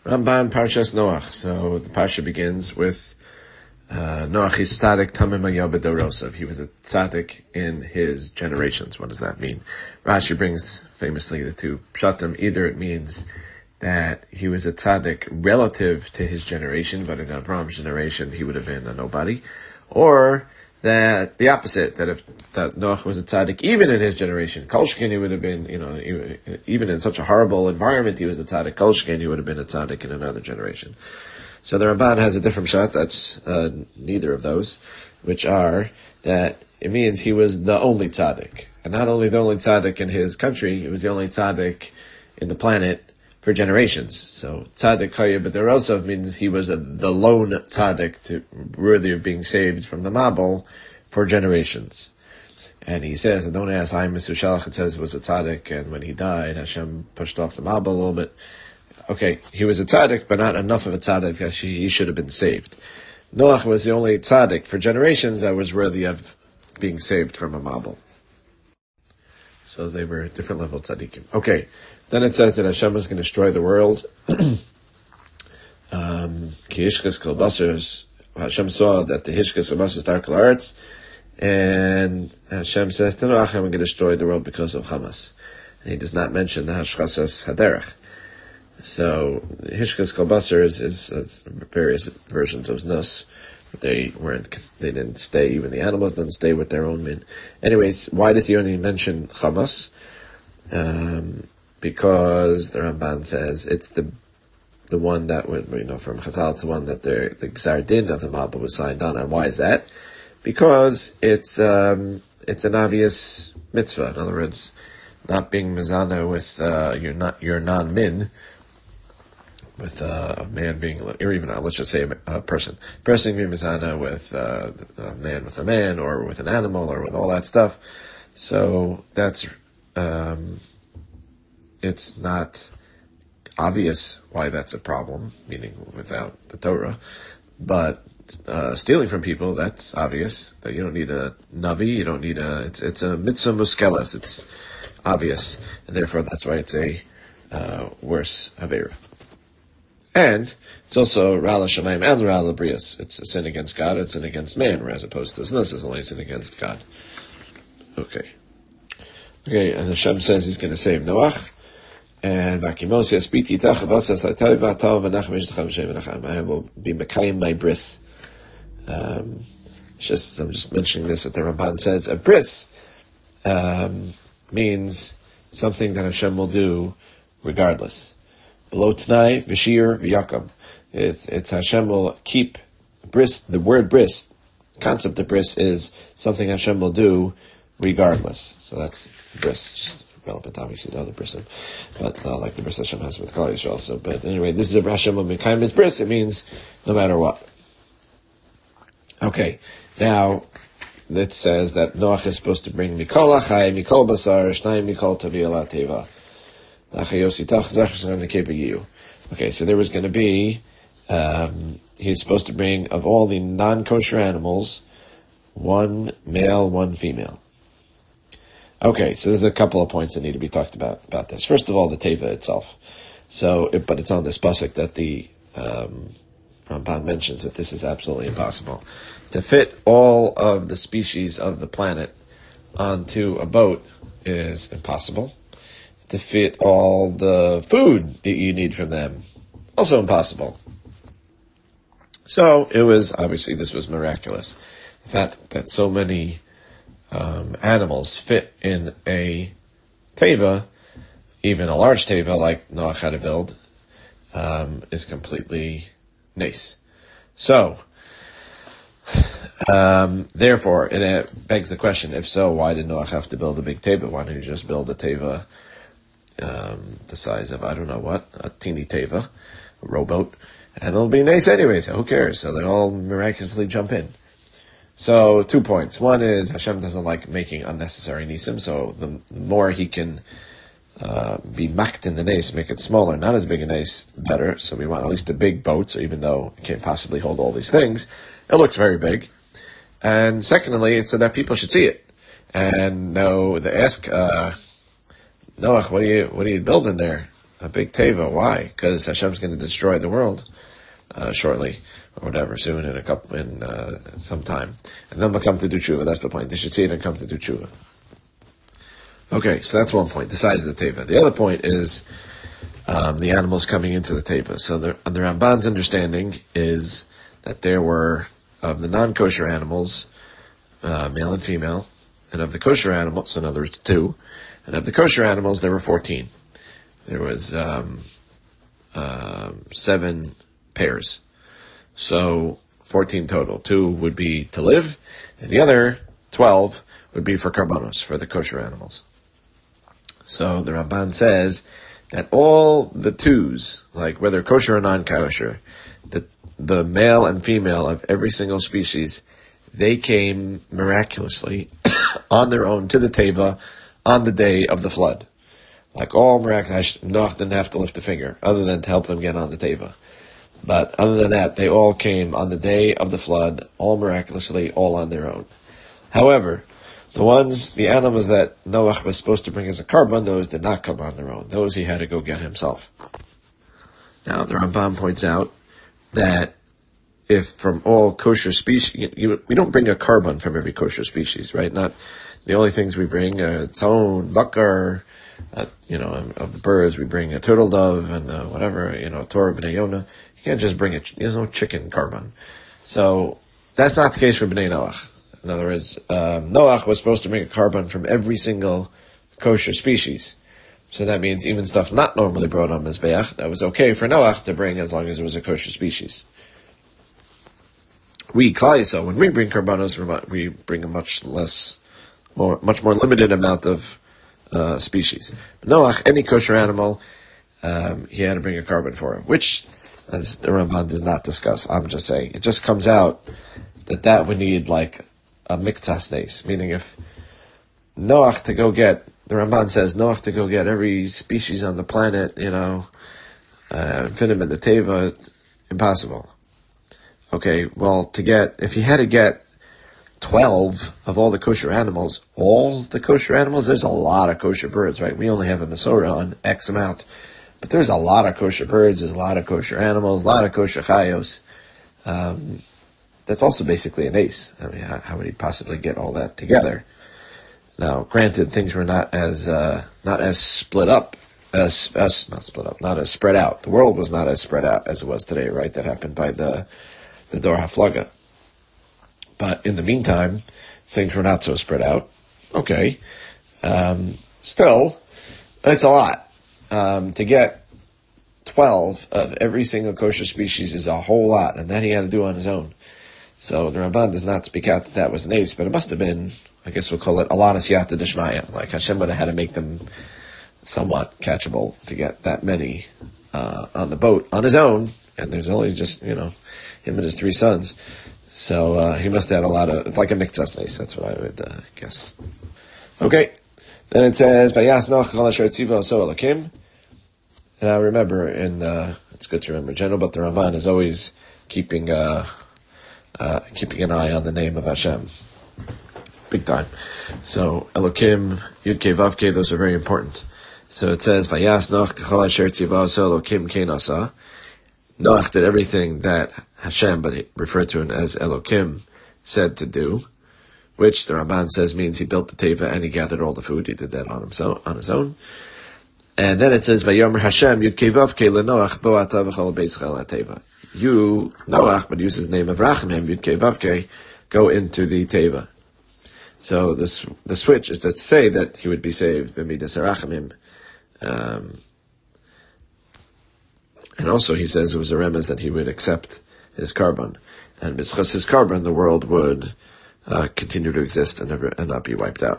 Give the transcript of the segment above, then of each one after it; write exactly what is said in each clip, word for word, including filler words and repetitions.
Ramban Parshas Noach. So the parsha begins with uh, Noach is tzaddik tamim haya b'dorosov. He was a tzaddik in his generations. What does that mean? Rashi brings famously the two pshatim. Either it means that he was a tzaddik relative to his generation, but in Avram's generation he would have been a nobody, or that the opposite, that if that Noach was a tzaddik even in his generation, Kolshkin, he would have been, you know, even in such a horrible environment, he was a tzaddik. Kolshkin, he would have been a tzaddik in another generation. So the Ramban has a different shot that's uh, neither of those, which are that it means he was the only tzaddik, and not only the only tzaddik in his country, he was the only tzaddik in the planet for generations. So tzaddik chaya b'derosov means he was a, the lone tzaddik to, worthy of being saved from the Mabul for generations. And he says, and don't ask, I'm Mister Shalach, it says it was a tzaddik, and when he died, Hashem pushed off the Mabul a little bit. Okay, he was a tzaddik, but not enough of a tzaddik that he, he should have been saved. Noach was the only tzaddik for generations that was worthy of being saved from a Mabul. So they were different level tzaddikim. Okay. Then it says that Hashem was going to destroy the world. um, Hashem saw that the Hishkas Kalbasas dark arts, and Hashem says to Noach, I'm going to destroy the world because of Hamas. And he does not mention the Hashchasas Haderech. So Hishkas Kalbasar is, is uh, various versions of Nus. But they weren't, they didn't stay, even the animals didn't stay with their own men. Anyways, why does he only mention Hamas? Um, Because the Ramban says it's the the one that was, you know, from Chazal, it's the one that the the Gzar Din of the Mabul was signed on. And why is that? Because it's um, it's an obvious mitzvah. In other words, not being mizana with uh, your not your non-min, with uh, a man being, or even uh, let's just say a, a person, person being mizana with uh, a man with a man, or with an animal, or with all that stuff. So that's. Um, It's not obvious why that's a problem, meaning without the Torah. But uh, stealing from people, that's obvious. That you don't need a navi, you don't need a. It's it's a mitzvah muskeles. It's obvious, and therefore that's why it's a uh, worse avera. And it's also rala shamayim and rala brias. It's a sin against God. It's a sin against man, as opposed to this is only a sin against God. Okay, okay, and Hashem says He's going to save Noach. And I will be Mekayim my bris. Um, just I'm just mentioning this that the Ramban says a bris um, means something that Hashem will do regardless. Below Tanai, Vishir, V'yakam. It's it's Hashem will keep bris. The word bris, concept of bris is something Hashem will do regardless. So that's bris. Just relevant, obviously, to other person, but not like the bris Hashem has with Klal Yisrael also. But anyway, this is a Hashem of Mekayim his bris. It means no matter what. Okay, now it says that Noach is supposed to bring Mikol Achai, Mikol Basar, Shnayim Mikol Taviyala Teva. Okay, so there was going to be, um, he was supposed to bring of all the non-kosher animals, one male, one female. Okay, so there's a couple of points that need to be talked about about this. First of all, the teva itself. So, it, but it's on this pasuk that the um, Ramban mentions that this is absolutely impossible to fit all of the species of the planet onto a boat is impossible. To fit all the food that you need from them, also impossible. So it was obviously this was miraculous. The fact that so many Um, animals fit in a teva, even a large teva like Noach had to build, um, is completely nice. So, um, therefore, it uh, begs the question, if so, why did Noach have to build a big teva? Why didn't he just build a teva um, the size of, I don't know what, a teeny teva, a rowboat, and it'll be nice anyway, so who cares? So they all miraculously jump in. So, two points. One is Hashem doesn't like making unnecessary nisim, so the more he can uh, be makt in the nace, make it smaller, not as big a nace, the better. So we want at least a big boat, so even though it can't possibly hold all these things, it looks very big. And secondly, it's so that people should see it. And no, they ask, uh, Noach, what are you, what are you building there? a big teva. Why? Because Hashem's going to destroy the world uh, shortly, or whatever, soon in a couple in uh, some time, and then they'll come to do tshuva. That's the point. They should see it and come to do tshuva. Okay, so that's one point. The size of the teva. The other point is um, the animals coming into the teva. So the, the Ramban's understanding is that there were of the non-kosher animals, uh, male and female, and of the kosher animals, in other words, two, and of the kosher animals, there were fourteen. There was um, uh, seven pairs. So, fourteen total. Two would be to live, and the other twelve would be for karbanos, for the kosher animals. So, the Ramban says that all the twos, like whether kosher or non-kosher, the, the male and female of every single species, they came miraculously on their own to the teva on the day of the flood. Like all miraculous, Noach didn't have to lift a finger, other than to help them get on the teva. But other than that, they all came on the day of the flood, all miraculously, all on their own. However, the ones, the animals that Noach was supposed to bring as a carbon, those did not come on their own. Those he had to go get himself. Now, the Rambam points out that if from all kosher species, you, you, we don't bring a carbon from every kosher species, right? Not the only things we bring, uh, tzon, bakar, uh, you know, of the birds, we bring a turtle dove and uh, whatever, you know, Torah b'nei Yonah. You can't just bring a, there's no chicken carbon. So, that's not the case for Bnei Noach. In other words, um, Noach was supposed to bring a carbon from every single kosher species. So that means even stuff not normally brought on Mizbeach, that was okay for Noach to bring as long as it was a kosher species. We, Klal Yisrael, when we bring karbanos, we bring a much less, more, much more limited amount of uh, species. But Noach, any kosher animal, um, he had to bring a carbon for it, which, as the Ramban does not discuss, I'm just saying, it just comes out that that would need like a miktsas nes, meaning if Noach to go get, the Ramban says Noach to go get every species on the planet, you know, uh, fit him in the teva, it's impossible. Okay, well, to get, if he had to get twelve of all the kosher animals, all the kosher animals, there's a lot of kosher birds, right? We only have a Masorah on X amount, but there's a lot of kosher birds, there's a lot of kosher animals, a lot of kosher chayos. Um, that's also basically an ace. I mean, how, how would he possibly get all that together? Now, granted, things were not as, uh, not as split up, as, as, not split up, not as spread out. The world was not as spread out as it was today, right? That happened by the, the Dor HaFlaga. But in the meantime, things were not so spread out. Okay. Um, still, it's a lot. Um, to get twelve of every single kosher species is a whole lot, and that he had to do on his own. So the Ramban does not speak out that that was an ace, but it must have been, I guess we'll call it a lot of siyata d'shmaya. Like Hashem would have had to make them somewhat catchable to get that many uh, on the boat on his own, and there's only just, you know, him and his three sons. So uh, he must have had a lot of, it's like a miktsas nes, that's what I would uh, guess. Okay, then it says, Vayas Noach chol asher tzivo so Elokim. And I remember, in uh, it's good to remember, General, but the Ramban is always keeping uh, uh, keeping an eye on the name of Hashem. Big time. So, Elokim, Yud-Kei, Vav-Kei, those are very important. So it says, Vayas Noach chol asher tzivo so Elokim kein asa. Noach did everything that Hashem, but he referred to it as Elokim, said to do, which the Ramban says means he built the teva and he gathered all the food. He did that on himself, on his own. And then it says, Vayomer Hashem Yud-Kei Vav-Kei leNoach bo ata v'chol beischa teva. You, Noach, but uses the name of Rachamim, Yud-Kei Vav-Kei, go into the teva. So this, the switch is to say that he would be saved b'midas Rachamim. Um, And also he says it was a remez that he would accept his carbon. And b'schus his carbon, the world would uh, continue to exist and never and not be wiped out.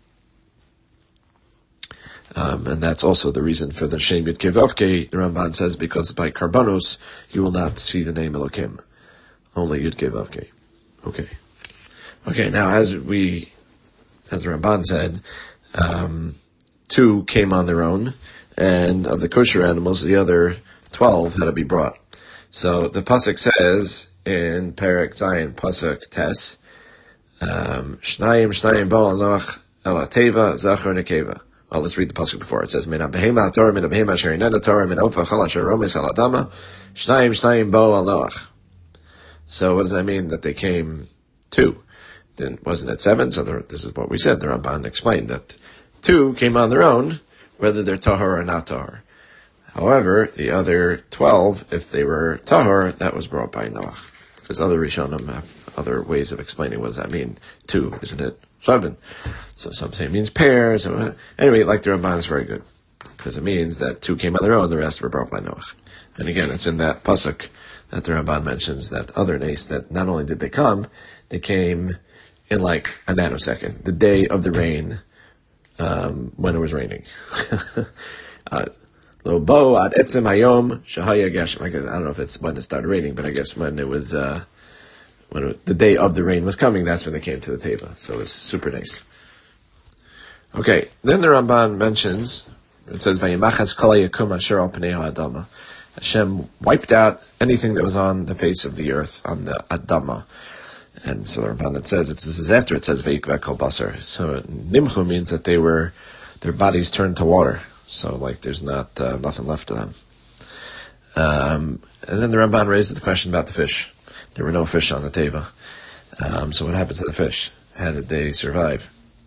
Um, and that's also the reason for the Shem Yud-Kei Vav-Kei, the Ramban says, because by karbanos, you will not see the name Elokim. Only Yud-Kei Vav-Kei. Okay. Okay, now as we, as the Ramban said, um, two came on their own, and of the kosher animals, the other twelve had to be brought. So the pasuk says in Perek Zayin pasuk Tes, um, Shnayim Shnayim bo Noach el hateva zachar nekeva Well, let's read the pasuk before. It says, "Min behema Torah, min behema sherinena Torah, min ofa chala sheromes al adama, shnayim shnayim bo al Noach." So what does that mean that they came two? Then wasn't it seven? So there, this is what we said. The Ramban explained that two came on their own, whether they're tahor or not tahor. However, the other twelve, if they were tahor, that was brought by Noach. Because other Rishonim have other ways of explaining what does that mean. Two, isn't it? Seven. So some say it means pairs. Anyway, like the Ramban is very good. Because it means that two came on their own, the rest were brought by Noach. And again, it's in that pasuk that the Ramban mentions that other nace, that not only did they come, they came in like a nanosecond. The day of the rain, um, when it was raining. uh, Lo bo ad etzem hayom shahaya geshem. I don't know if it's when it started raining, but I guess when it was, uh, when it, the day of the rain was coming, that's when they came to the teva. So it's super nice. Okay, then the Ramban mentions, it says, Vayimachas kol yakum asher al pnei ha'adama. Hashem wiped out anything that was on the face of the earth, on the Adama. And so the Ramban, it says, it's, this is after it says, Vayikva kol basar. So nimchu means that they were, their bodies turned to water. So, like, there's not uh, nothing left of them. Um, and then the Ramban raised the question about the fish. There were no fish on the teva. Um, so what happened to the fish? How did they survive?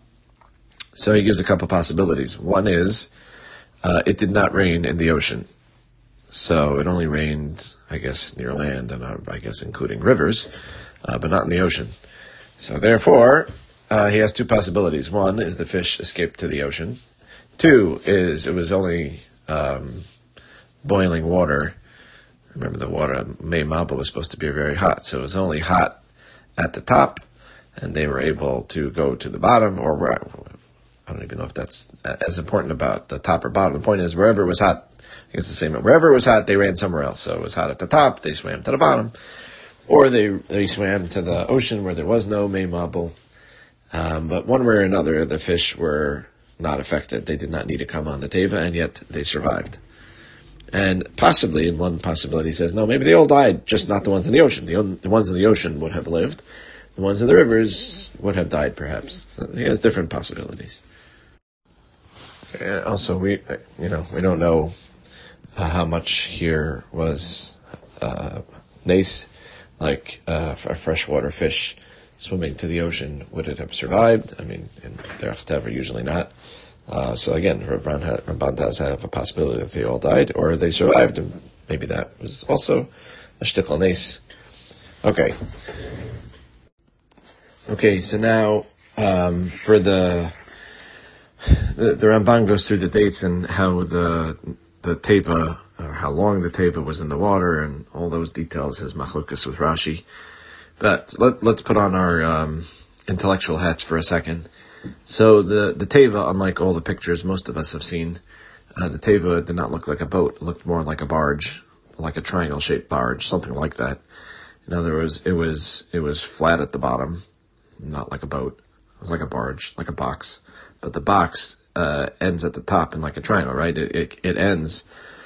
So he gives a couple possibilities. One is, uh, it did not rain in the ocean. So it only rained, I guess, near land, and uh, I guess including rivers, uh, but not in the ocean. So therefore, uh, he has two possibilities. One is the fish escaped to the ocean. Two is it was only um, boiling water. Remember, the water, May Mabel, was supposed to be very hot, so it was only hot at the top, and they were able to go to the bottom, or where, I don't even know if that's as important about the top or bottom. The point is, wherever it was hot, I guess the same, wherever it was hot, they ran somewhere else. So it was hot at the top, they swam to the bottom, or they they swam to the ocean where there was no May Mabel. Um, but one way or another, the fish were not affected. They did not need to come on the teva, and yet they survived. And possibly, in one possibility, he says, no, maybe they all died, just not the ones in the ocean. The, the ones in the ocean would have lived. The ones in the rivers would have died, perhaps. So he has different possibilities. And also, we, you know, we don't know uh, how much here was uh, nace, like uh, a freshwater fish swimming to the ocean. Would it have survived? I mean, in Derech Tever, usually not. Uh, so again, Ramban, Ramban does have a possibility that they all died, or they survived, and maybe that was also a shtickle nace. Okay. Okay, so now, um, for the, the, the Ramban goes through the dates and how the, the teva, or how long the teva was in the water, and all those details, his machlokas with Rashi. But let, let's put on our, um, intellectual hats for a second. So the, the teva, unlike all the pictures most of us have seen, uh, the teva did not look like a boat. It looked more like a barge, like a triangle-shaped barge, something like that. In other words, it was, it was flat at the bottom, not like a boat. It was like a barge, like a box. But the box, uh, ends at the top in like a triangle, right? It, it, it ends,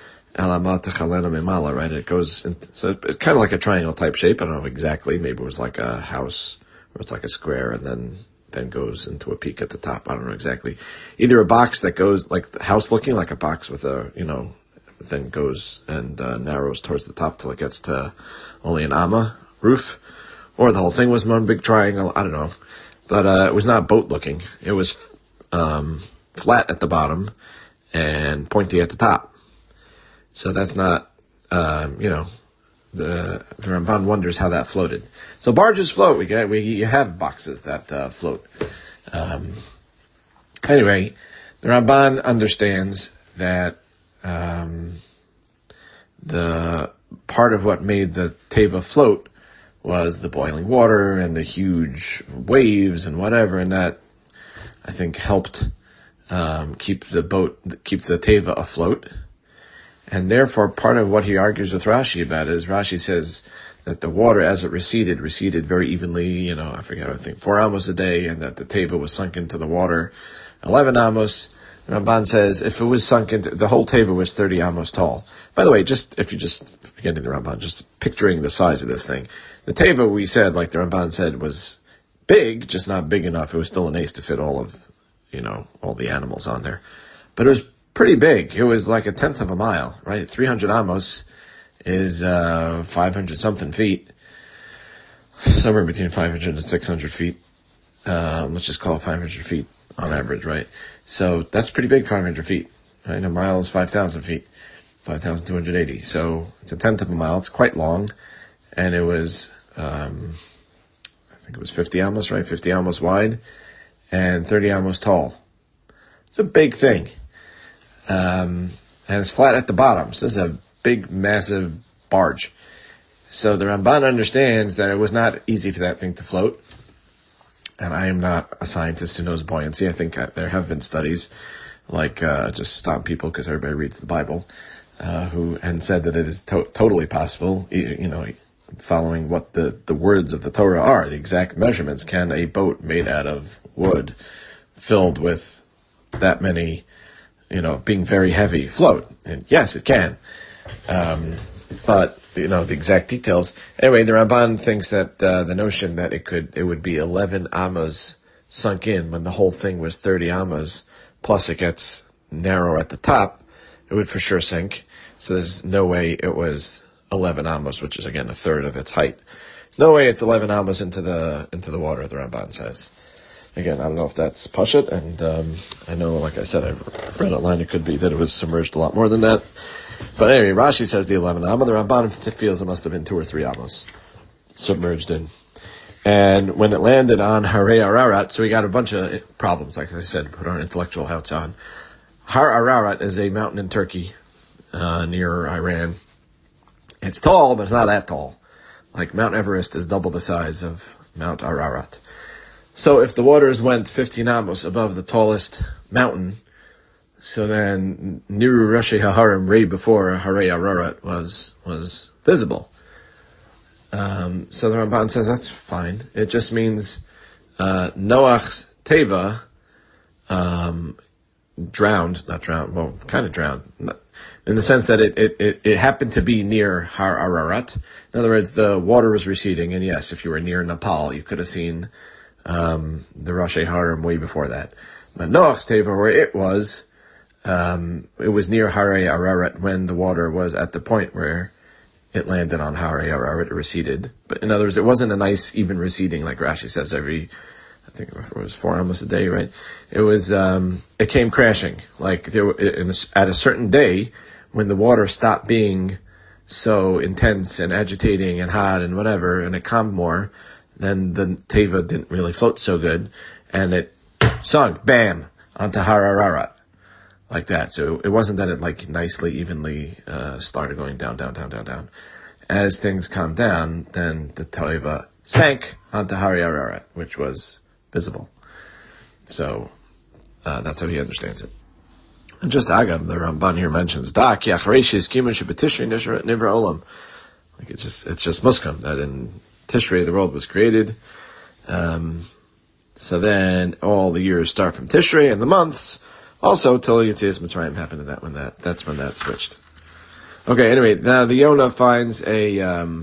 right? It goes, in, so it's kind of like a triangle type shape. I don't know exactly. Maybe it was like a house, or it's like a square, and then then goes into a peak at the top. I don't know exactly. Either a box that goes like the house looking, like a box with a, you know, then goes and uh, narrows towards the top till it gets to only an amma roof, or the whole thing was one big triangle. I don't know. But uh, it was not boat looking. It was um, flat at the bottom and pointy at the top. So that's not, um, you know, the, the Ramban wonders how that floated. So barges float. We get, we, you have boxes that, uh, float. Um, anyway, the Ramban understands that, um, the part of what made the teva float was the boiling water and the huge waves and whatever, and that, I think, helped, um, keep the boat, keep the teva afloat. And therefore, part of what he argues with Rashi about is Rashi says that the water, as it receded, receded very evenly, you know, I forget, I think four amos a day, and that the teva was sunk into the water eleven amos. Ramban says if it was sunk into, the whole teva was thirty amos tall. By the way, just, if you just, forgetting the Ramban, just picturing the size of this thing. The teva, we said, like the Ramban said, was big, just not big enough. It was still an ace to fit all of, you know, all the animals on there. but it was pretty big. It was like a tenth of a mile, right? three hundred amos is uh, five hundred something feet, somewhere between five hundred and six hundred feet. Um, let's just call it five hundred feet on average, right? So that's pretty big, five hundred feet, right? A mile is five thousand feet, five thousand two hundred eighty. So it's a tenth of a mile. It's quite long, and it was, um, I think it was fifty amos, right? fifty amos wide and thirty amos tall. It's a big thing. Um, and it's flat at the bottom. So this is a big, massive barge. So the Ramban understands that it was not easy for that thing to float. And I am not a scientist who knows buoyancy. I think there have been studies, like uh, just stop people because everybody reads the Bible, uh, who and said that it is to- totally possible. You, you know, following what the, the words of the Torah are, the exact measurements. Can a boat made out of wood, filled with that many, you know, being very heavy, float? And yes, it can. Um, but you know, the exact details. Anyway, the Ramban thinks that uh, the notion that it could, it would be eleven amas sunk in when the whole thing was thirty amas, plus it gets narrow at the top, it would for sure sink. So there's no way it was eleven amas, which is again a third of its height. No way it's eleven amas into the into the water, the Ramban says. Again, I don't know if that's Pashut, and um, I know, like I said, I've read online, it could be that it was submerged a lot more than that. But anyway, Rashi says the eleven amma. The Ramban feels it must have been two or three amos submerged in. And when it landed on Harei Ararat, so we got a bunch of problems, like I said, put our intellectual hats on. Har Ararat is a mountain in Turkey, uh, near Iran. It's tall, but it's not that tall. Like Mount Everest is double the size of Mount Ararat. So if the waters went fifteen amos above the tallest mountain, so then Niru Rashi Haharim, right before Harei Ararat was was visible. Um, so the Ramban says that's fine. It just means uh, Noach's Teva um, drowned, not drowned, well, kind of drowned, in the sense that it, it, it, it happened to be near Har Ararat. In other words, the water was receding, and yes, if you were near Nepal, you could have seen um, the Rashi Harim way before that. But Noach's Teva, where it was, Um, it was near Harei Ararat when the water was at the point where it landed on Harei Ararat, it receded. But in other words, it wasn't a nice, even receding, like Rashi says every, I think it was four amos a day, right? It was, um, it came crashing. Like there, in a, at a certain day, when the water stopped being so intense and agitating and hot and whatever, and it calmed more, then the Teva didn't really float so good, and it sunk, bam, onto Har Ararat. Like that. So it wasn't that it like nicely, evenly, uh, started going down, down, down, down, down. As things calmed down, then the Teva sank onto Harei Ararat, which was visible. So, uh, that's how he understands it. And just Agam, the Ramban here mentions, Da ki achareshis kimun shebetishrei nivra olam. Like it's just, it's just muskam, that in Tishrei the world was created. Um, so then all the years start from Tishrei and the months, also, till Yetzias Mitzrayim happened to that when that, that's when that switched. Okay, anyway, now the Yonah finds a, um,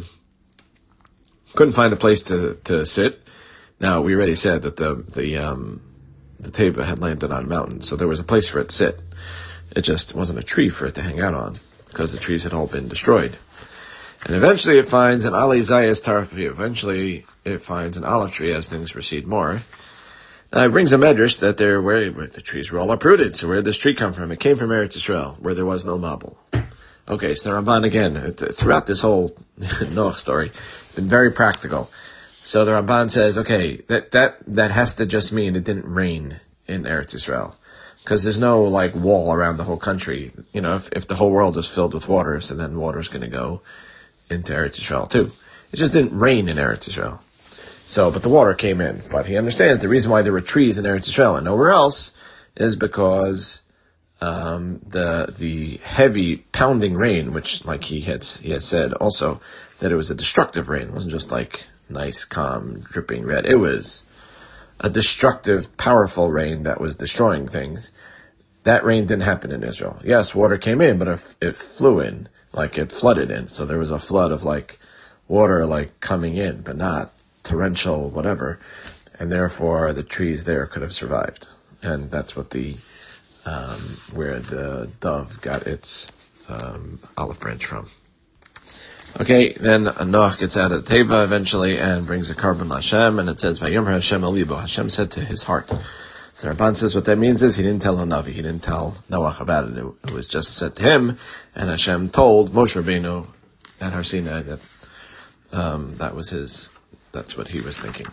couldn't find a place to, to sit. Now, we already said that the, the, um, the Teva had landed on a mountain, so there was a place for it to sit. It just wasn't a tree for it to hang out on, because the trees had all been destroyed. And eventually it finds an Ali Zayas Tarafi. Eventually it finds an olive tree as things recede more. Uh, it brings a medrash that they're where, where the trees were all uprooted. So where did this tree come from? It came from Eretz Yisrael, where there was no Mabul. Okay, so the Ramban again, throughout this whole Noach story, been very practical. So the Ramban says, okay, that, that, that has to just mean it didn't rain in Eretz Yisrael. Because there's no, like, wall around the whole country. You know, if, if the whole world is filled with water, so then water's gonna go into Eretz Yisrael too. It just didn't rain in Eretz Yisrael. So, but the water came in. But he understands the reason why there were trees in Eretz Yisrael and nowhere else is because um, the the heavy pounding rain, which, like he had he had said also, that it was a destructive rain. It wasn't just like nice, calm, dripping red. It was a destructive, powerful rain that was destroying things. That rain didn't happen in Israel. Yes, water came in, but it, it flew in, like it flooded in. So there was a flood of like water like coming in, but not torrential, whatever, and therefore the trees there could have survived, and that's what the um, where the dove got its um, olive branch from. Okay, then Noach gets out of the teva eventually and brings a carbon Hashem, and it says, Vayomer Hashem al libo. Hashem said to his heart. So Ramban says what that means is he didn't tell Hanavi, he didn't tell Noach about it. It was just said to him, and Hashem told Moshe Rabbeinu at Har Sinai that um, that was his, that's what he was thinking.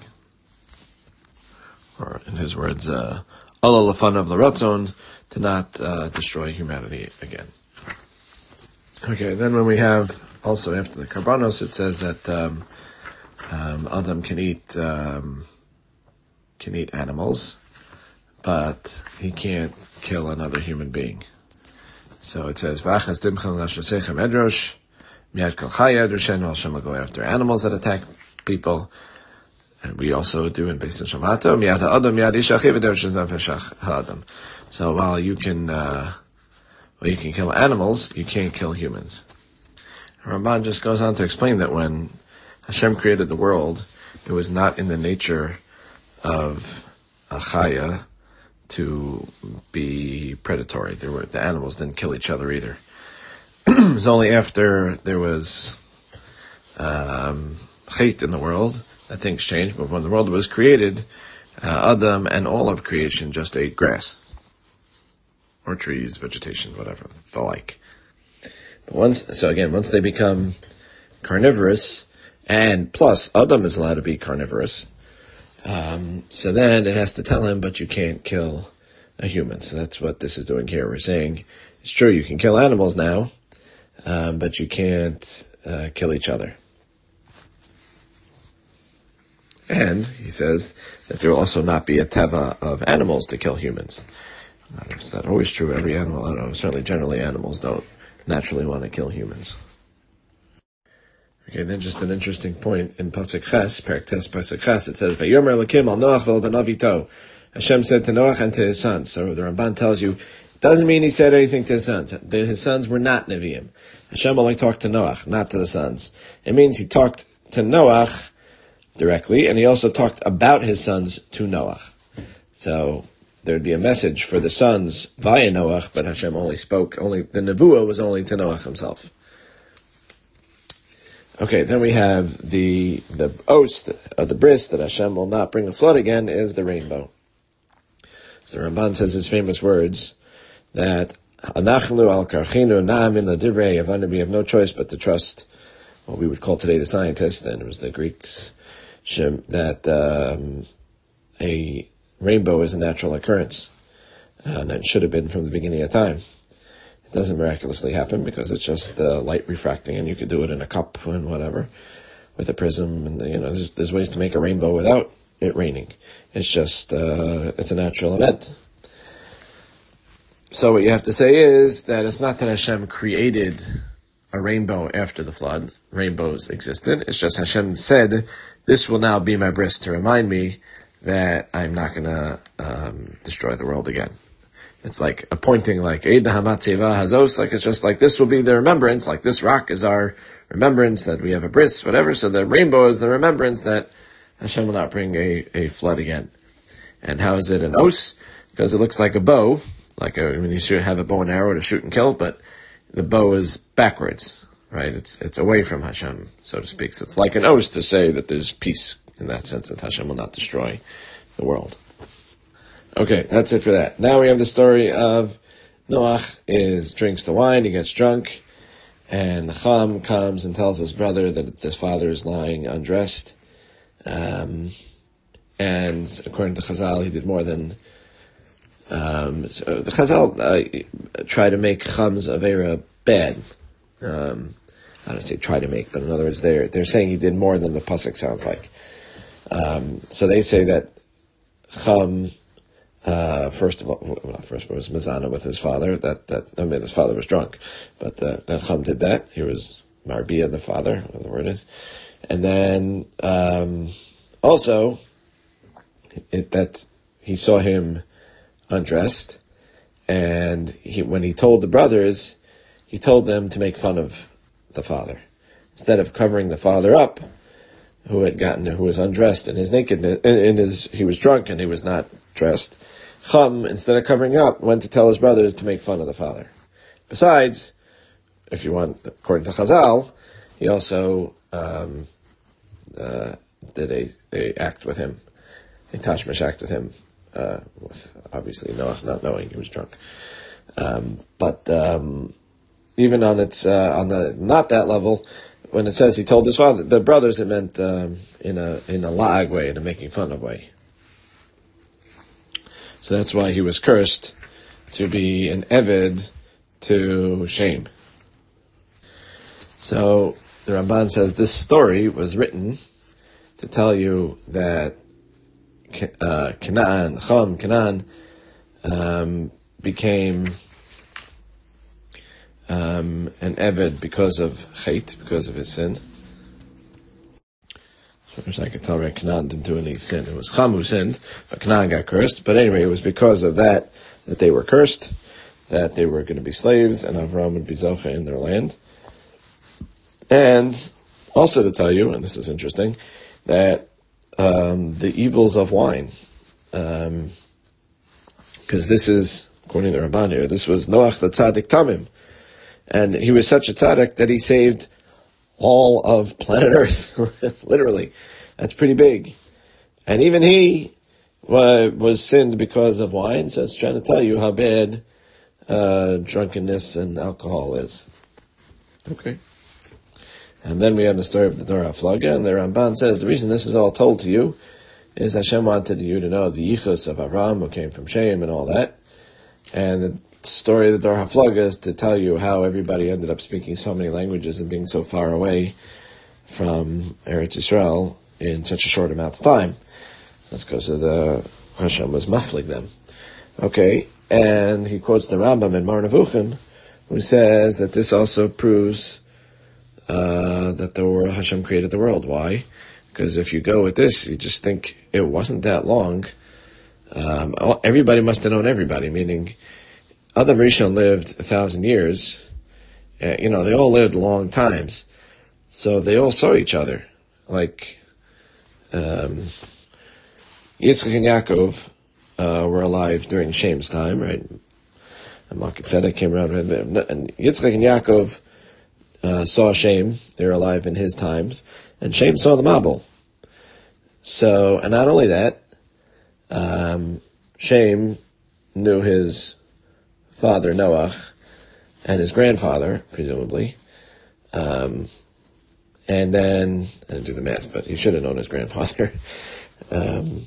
Or in his words, uh, Allah lefan of l'ratzon, to not uh, destroy humanity again. Okay, then when we have, also after the Karbanos, it says that um, um, Adam can eat um, can eat animals, but he can't kill another human being. So it says, V'achas dimchel nashasechem edrosh, miyad kol chaya edroshen, Hashem will go after animals that attack people. And we also do in Beis Shamato, miyad ha'adam, miyad ish achiv edrosh nefesh ha'adam. So while you can, uh, well, you can kill animals, you can't kill humans. Ramban just goes on to explain that when Hashem created the world, it was not in the nature of a chaya to be predatory. There were, the animals didn't kill each other either. It was only after there was um, hate in the world that things changed. But when the world was created, uh, Adam and all of creation just ate grass. Or trees, vegetation, whatever, the like. But once, so again, once they become carnivorous, and plus Adam is allowed to be carnivorous, um, so then it has to tell him, but you can't kill a human. So that's what this is doing here. We're saying, it's true, you can kill animals now, um, but you can't uh, kill each other. And he says that there will also not be a teva of animals to kill humans. It's not always true. Every animal, I don't know, certainly generally animals don't naturally want to kill humans. Okay, then just an interesting point in Pasuk Ches, Perek Tes Pasuk Ches, it says, Vayomer Elokim al Noach vel banav ito. Hashem said to Noach and to his sons. So the Ramban tells you, it doesn't mean he said anything to his sons. His sons were not Nevi'im. Hashem only talked to Noach, not to the sons. It means he talked to Noach directly, and he also talked about his sons to Noach. So there'd be a message for the sons via Noach, but Hashem only spoke, only, the Nevuah was only to Noach himself. Okay, then we have the, the oath of the bris that Hashem will not bring a flood again is the rainbow. So Ramban says his famous words that, Anachnu al karchinu na'amin ladivrei avanu, we have no choice but to trust what we would call today the scientists, then it was the Greeks, that um, a rainbow is a natural occurrence, uh, and it should have been from the beginning of time. It doesn't miraculously happen because it's just the light refracting, and you could do it in a cup and whatever, with a prism, and you know, there's, there's ways to make a rainbow without it raining. It's just, uh, it's a natural event. So what you have to say is that it's not that Hashem created a rainbow after the flood. Rainbows existed. It's just Hashem said, this will now be my bris to remind me that I'm not going to um, destroy the world again. It's like appointing, like Eid Hamatzeva Hazos, like it's just like this will be the remembrance, like this rock is our remembrance that we have a bris, whatever. So the rainbow is the remembrance that Hashem will not bring a, a flood again. And how is it an os? Because it looks like a bow, like a, when you should have a bow and arrow to shoot and kill, but the bow is backwards, right? It's it's away from Hashem, so to speak. So it's like an os to say that there's peace in that sense, that Hashem will not destroy the world. Okay, that's it for that. Now we have the story of Noach is drinks the wine, he gets drunk, and the Chum comes and tells his brother that his father is lying undressed. Um, and according to Chazal, he did more than um, so the Chazal uh, try to make Chum's Avera bad. Um, I don't say try to make, but in other words, they're they're saying he did more than the pasuk sounds like. Um, so they say that Chum, uh, first of all, well, not first, but was Mazana with his father. That that I mean, his father was drunk, but uh, that Chum did that. He was Marbia, the father, whatever the word is, and then um, also it, that he saw him undressed, and he when he told the brothers, he told them to make fun of the father instead of covering the father up, who had gotten, who was undressed in his nakedness, in his, he was drunk and he was not dressed. Chum, instead of covering up, went to tell his brothers to make fun of the father. Besides, if you want, according to Chazal, he also um, uh, did a, a act with him, a tashmish act with him, uh, with obviously Noach not knowing he was drunk. Um, but um, even on its uh, on the not that level, when it says he told his father, the brothers, it meant um, in a in a la'ag way, in a making fun of way. So that's why he was cursed to be an eved to shame. So the Ramban says this story was written to tell you that uh, Canaan, Chum, Canaan, um, became um, an eved because of chait, because of his sin. So as I could tell, right, Canaan didn't do any sin. It was Chum who sinned, but Canaan got cursed. But anyway, it was because of that that they were cursed, that they were going to be slaves, and Avram would be zocha in their land. And also to tell you, and this is interesting, that um, the evils of wine, because um, this is, according to the Ramban here, this was Noach the Tzaddik Tamim, and he was such a tzaddik that he saved all of planet Earth, literally. That's pretty big. And even he uh, was sinned because of wine, so it's trying to tell you how bad uh, drunkenness and alcohol is. Okay. And then we have the story of the Dor HaFlaga, and the Ramban says the reason this is all told to you is Hashem wanted you to know the yichus of Avram, who came from Shem and all that. And the story of the Dor HaFlaga is to tell you how everybody ended up speaking so many languages and being so far away from Eretz Yisrael in such a short amount of time. That's because of the Hashem was maflig them. Okay, and he quotes the Rambam in Mar Nevuchim, who says that this also proves Uh, that the world, Hashem created the world. Why? Because if you go with this, you just think it wasn't that long. Um, everybody must have known everybody, meaning Adam Rishon lived a thousand years. Uh, you know, they all lived long times. So they all saw each other. Like, um, Yitzchak and Yaakov uh, were alive during Shem's time, right? And Malkit Tzedek came around, and Yitzchak and Yaakov Uh, saw Shem, they were alive in his times, and Shem saw the Mabul. So, and not only that, um, Shem knew his father Noach and his grandfather, presumably, um, and then, I didn't do the math, but he should have known his grandfather. um,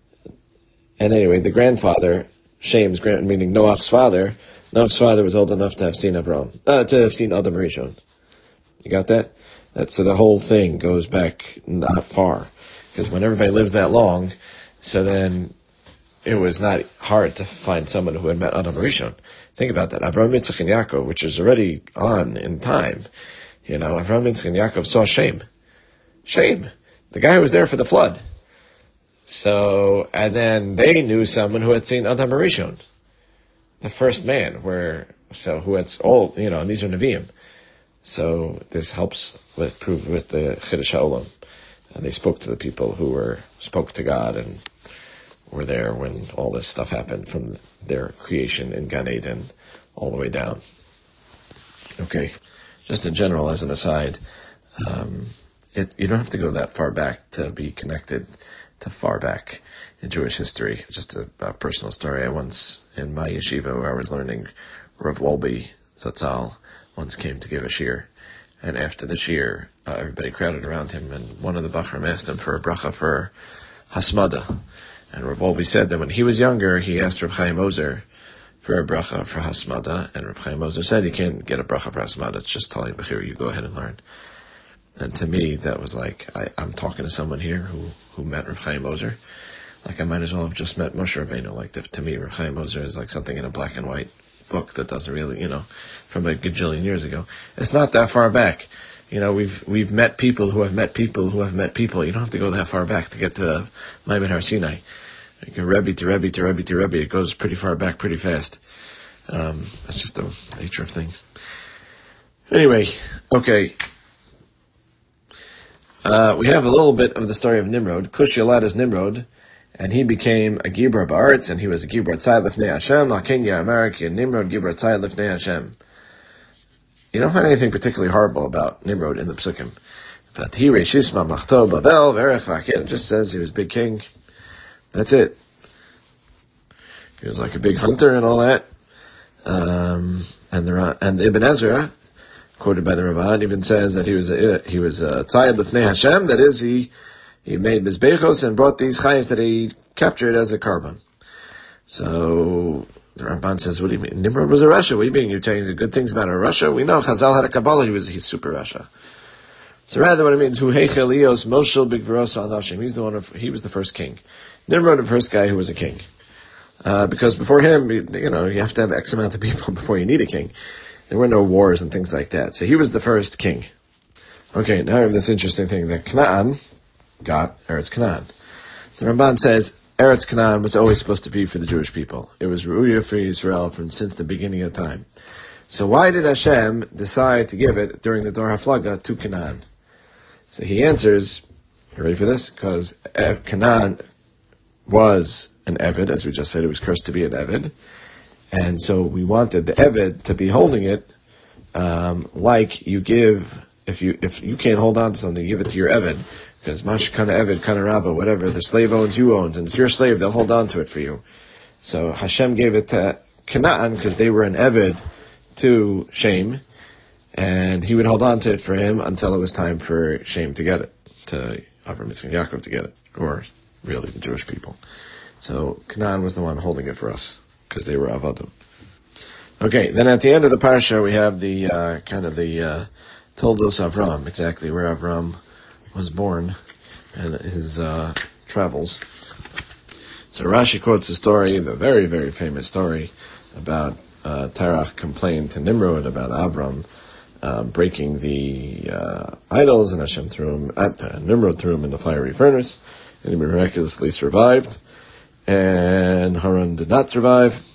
and anyway, the grandfather, Shem's grand, meaning Noach's father, Noach's father was old enough to have seen Avram, uh, to have seen Adam Rishon. You got that? That's, so the whole thing goes back not far. Because when everybody lived that long, so then it was not hard to find someone who had met Adam Rishon. Think about that. Avram, Yitzchak, and Yaakov, which is already on in time. You know, Avram, Yitzchak, and Yaakov saw Shem. Shem. The guy who was there for the flood. So, and then they knew someone who had seen Adam Rishon. The first man, where, so, who had all, you know, and these are Nevi'im. So this helps with prove with the Chiddush HaOlam. And they spoke to the people who were spoke to God and were there when all this stuff happened from their creation in Gan Eden all the way down. Okay, just in general, as an aside, um, it, you don't have to go that far back to be connected to far back in Jewish history. Just a, a personal story. I once in my yeshiva where I was learning, Rav Wolbe Zatzal once came to give a shir, and after the shir, uh, everybody crowded around him, and one of the Bachram asked him for a bracha for Hasmada. And Rav Wolbe said that when he was younger, he asked Rav Chaim Ozer for a bracha for Hasmada, and Rav Chaim Ozer said he can't get a bracha for Hasmada, it's just Tali Bechir, you go ahead and learn. And to me, that was like, I, I'm talking to someone here who, who met Rav Chaim Ozer. Like, I might as well have just met Moshe Rabbeinu. Like, to me, Rav Chaim Ozer is like something in a black and white book that doesn't really, you know, from a gajillion years ago. It's not that far back. You know, we've we've met people who have met people who have met people. You don't have to go that far back to get to Maimon Har Sinai. You go Rebbe to Rebbe to Rebbe to Rebbe. It goes pretty far back, pretty fast. Um, that's just the nature of things. Anyway, okay. Uh, we have a little bit of the story of Nimrod. Cush Yalad is Nimrod, and he became a Gibor Ba'aretz, and he was a Gibor Tzad Lifnei Hashem, Lakin Ya'amar Ki Nimrod Gibor Tzad Lifnei Hashem. You don't find anything particularly horrible about Nimrod in the Psukim. Vatire Shisma Machto Babel Verech Vakin. It just says he was a big king. That's it. He was like a big hunter and all that. Um, and the and Ibn Ezra, quoted by the Ramban, even says that he was a, he was a Tzayed Lifnei Hashem. That is, he he made mizbechos and brought these chayes that he captured as a carbon. So the Ramban says, "What do you mean? Nimrod was a Rasha? What do you mean? You're telling the good things about a Rasha? We know Chazal had a Kabbalah. He was he's super Rasha." So rather, what it means, Hu Heichel Eos Moshel Bigveros Anashim. He's the one of he was the first king. Nimrod, the first guy who was a king. Uh, because before him, you know, you have to have X amount of people before you need a king. There were no wars and things like that. So he was the first king. Okay, now I have this interesting thing that Canaan got Eretz Canaan. The Ramban says Eretz Canaan was always supposed to be for the Jewish people. It was Ru'ya for Israel from since the beginning of time. So why did Hashem decide to give it during the Dor HaFlaga to Canaan? So he answers, you ready for this? Because Canaan was an Eved, as we just said, it was cursed to be an Eved. And so we wanted the Eved to be holding it, um, like you give, if you, if you can't hold on to something, give it to your Eved. Because Mash Kana Eved, Kana Rabba, whatever, the slave owns, you owns, and it's your slave, they'll hold on to it for you. So Hashem gave it to Canaan, because they were an Eved to Shem, and he would hold on to it for him until it was time for Shem to get it, to Avram, Yitzchak, and Yaakov to get it, or really the Jewish people. So Canaan was the one holding it for us, because they were Avadim. Okay, then at the end of the parsha we have the uh, kind of the uh, Toldos Avram, exactly where Avram was born and his uh, travels. So Rashi quotes a story, the very, very famous story about uh, Terach complained to Nimrod about Avram uh, breaking the uh, idols, and Hashem threw him at uh, Nimrod threw him in the fiery furnace, and he miraculously survived. And Haran did not survive,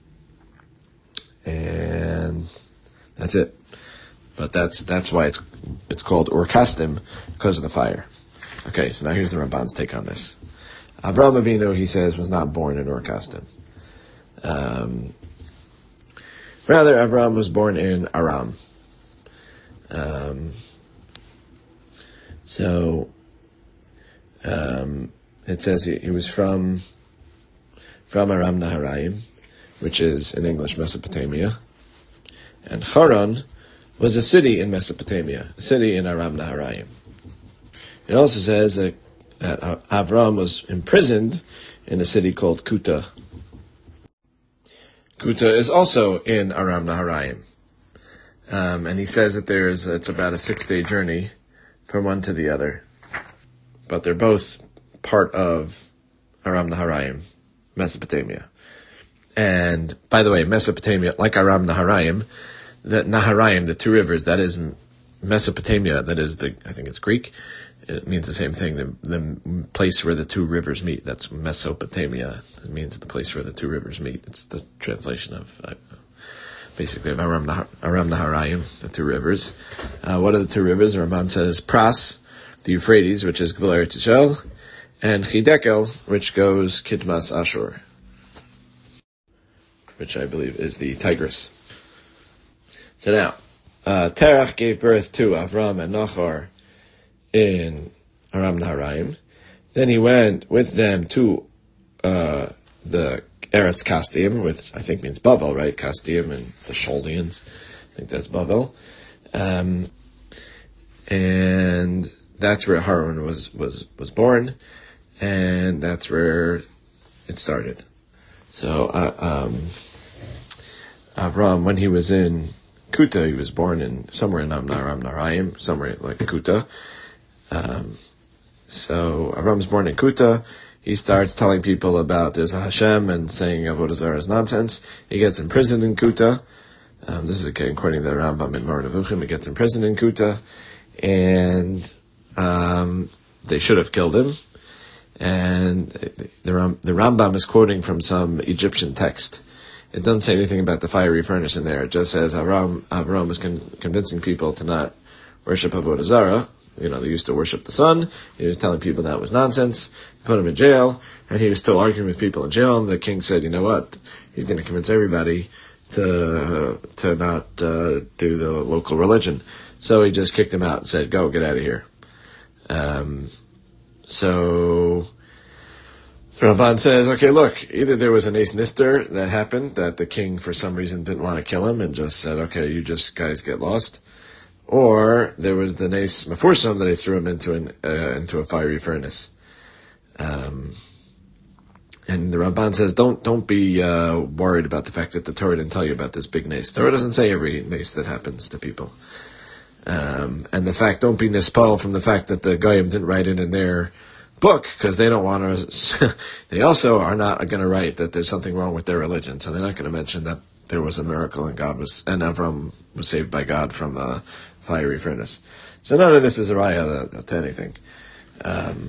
and that's it. But that's that's why it's it's called Ur Kasdim, because of the fire. Okay, so now here's the Ramban's take on this. Avraham Avinu, he says, was not born in Ur Kasdim. Um, rather, Avraham was born in Aram. Um, so um, it says he, he was from. From Aram Naharaim, which is in English Mesopotamia. And Haran was a city in Mesopotamia, a city in Aram Naharaim. It also says that, that Avram was imprisoned in a city called Kuta. Kuta is also in Aram Naharaim. Um, and he says that there's it's about a six-day journey from one to the other. But they're both part of Aram Naharaim, Mesopotamia. And by the way, Mesopotamia, like Aram Naharaim, the Naharaim, the two rivers, that is Mesopotamia, that is the, I think it's Greek, it means the same thing, the, the place where the two rivers meet, that's Mesopotamia. It means the place where the two rivers meet. It's the translation of, uh, basically, of Aram, Nahar, Aram Naharaim, the two rivers. Uh, what are the two rivers? The Ramban says Pras, the Euphrates, which is Gvul Eretz Yisrael, and Chidekel, which goes Kidmas Ashur, which I believe is the Tigris. So now, uh, Terach gave birth to Avram and Nachor in Aram Naharaim. Then he went with them to uh, the Eretz Kasdim, which I think means Bavel, right? Kasdim and the Chaldeans. I think that's Bavel. Um, and that's where Haran was, was, was born. And that's where it started. So, uh, um, Avram, when he was in Kuta, he was born in somewhere in Aram Naharaim, somewhere like Kuta. Um, so Avram was born in Kuta. He starts telling people about there's a Hashem and saying Avodah Zarah is nonsense. He gets imprisoned in Kuta. Um, this is according to the Rambam in Moreh Nevuchim. He gets imprisoned in Kuta, and um, they should have killed him. And the, the Rambam is quoting from some Egyptian text. It doesn't say anything about the fiery furnace in there. It just says Avram, Avram was con- convincing people to not worship Avodah Zarah, you know, they used to worship the sun. He was telling people that was nonsense, put him in jail, and he was still arguing with people in jail, and the king said, you know what, he's going to convince everybody to, uh, to not, uh, do the local religion. So he just kicked him out and said, go, get out of here. Um, so, Ramban says, okay, look, either there was an ace nister that happened, that the king for some reason didn't want to kill him and just said, okay, you just guys get lost, or there was the ace mefursam that he threw him into an, uh, into a fiery furnace. Um, and the Ramban says, don't, don't be, uh, worried about the fact that the Torah didn't tell you about this big nace. The Torah doesn't say every nace that happens to people. Um, and the fact, don't be nispal from the fact that the Goyim didn't write it in their book, because they don't want to, they also are not going to write that there's something wrong with their religion, so they're not going to mention that there was a miracle and God was, and Avram was saved by God from the fiery furnace. So none of this is a raya to anything. Um,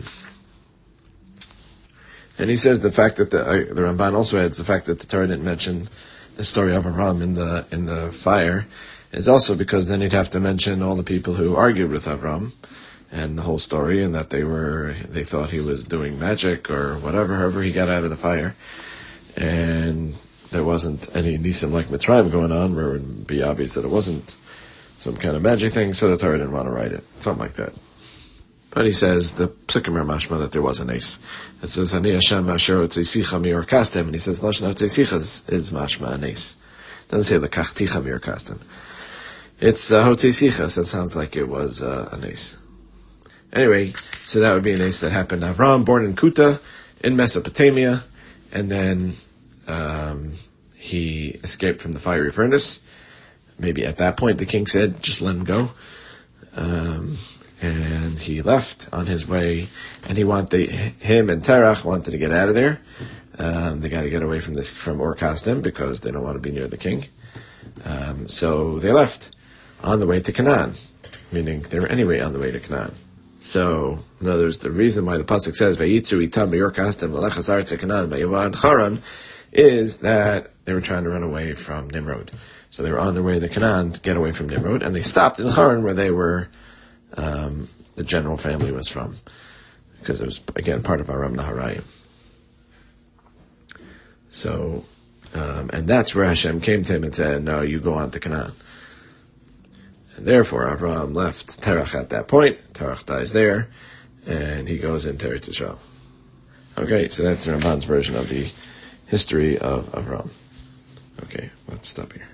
and he says the fact that the, uh, the Ramban also adds the fact that the Torah didn't mention the story of Avram in the, in the fire is also because then he'd have to mention all the people who argued with Avram and the whole story, and that they were, they thought he was doing magic or whatever, however he got out of the fire. And there wasn't any nisim like Mitzrayim going on, where it would be obvious that it wasn't some kind of magic thing, so the Torah didn't want to write it. Something like that. But he says, the Psukim are mashma that there was an ace. It says, Ani Hashem asher otzeisicha mior kastem, and he says, Lashon otzeisicha is, is mashma an ace. It doesn't say the kachticha mior kastem. It's uh, Hotzeisicha, so it sounds like it was uh, an ace. Anyway, so that would be an ace that happened. Avram, born in Kuta, in Mesopotamia, and then um, he escaped from the fiery furnace. Maybe at that point the king said, just let him go. Um, and he left on his way, and he wanted, him and Terach wanted to get out of there. Um, they got to get away from this, from Ur Kasdim, because they don't want to be near the king. Um, so they left on the way to Canaan, meaning they were anyway on the way to Canaan. So, in other words, the reason why the pasuk says "Vayitzu itam beyor kastem l'lechas aretz Canaan vayavad Haran" is that they were trying to run away from Nimrod. So they were on their way to Canaan to get away from Nimrod, and they stopped in Haran, where they were, um, the general family was from, because it was again part of Aram Naharayim. So, um, and that's where Hashem came to him and said, "No, you go on to Canaan." And therefore, Avraham left Terach at that point. Terach dies there, and he goes into Eretz Yisrael. Okay, so that's the Ramban's version of the history of Avraham. Okay, let's stop here.